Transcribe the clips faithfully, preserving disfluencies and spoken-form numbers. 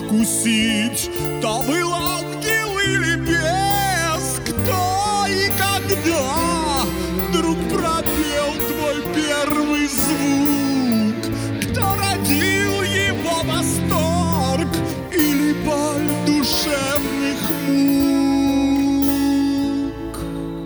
вкусить, то был ангел или бес. Кто и когда вдруг пропел твой первый звук? Кто родил его восторг или боль душевных мук?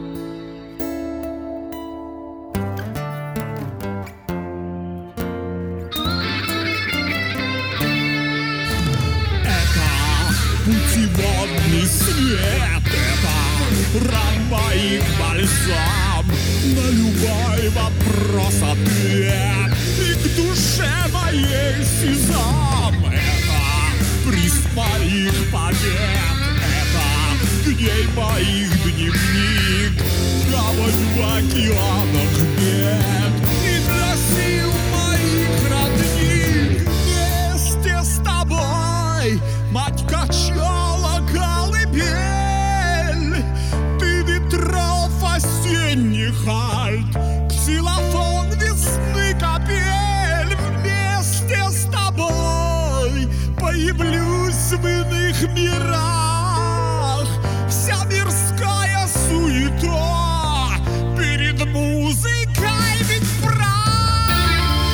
Это путеводный свет, это рамба и бальзам на любой вопрос ответ, и к душе моей сезам. Это приз моих побед, это дней моих дневник, гавань в океанах бед, и для сил моих родник. Вместе с тобой мать качала колыбель, ты ветров осенних альт, ксилофон весны капель. Вместе с тобой появлюсь в иных мирах. Вся мирская суета перед музыкой ведь прах.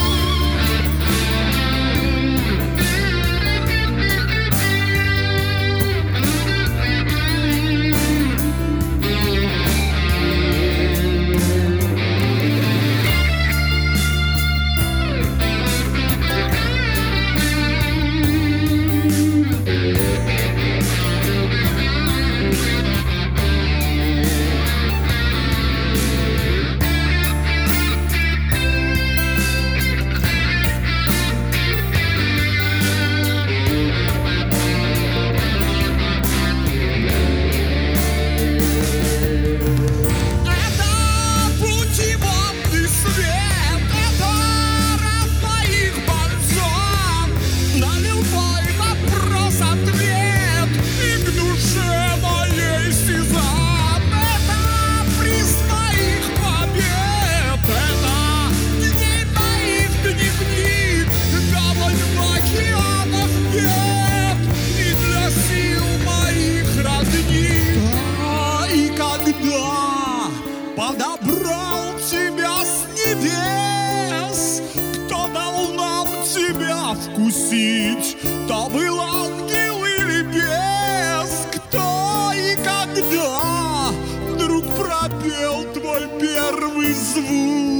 Подобрал тебя с небес, кто дал нам тебя вкусить, то был ангел или бес. Кто и когда вдруг пропел твой первый звук?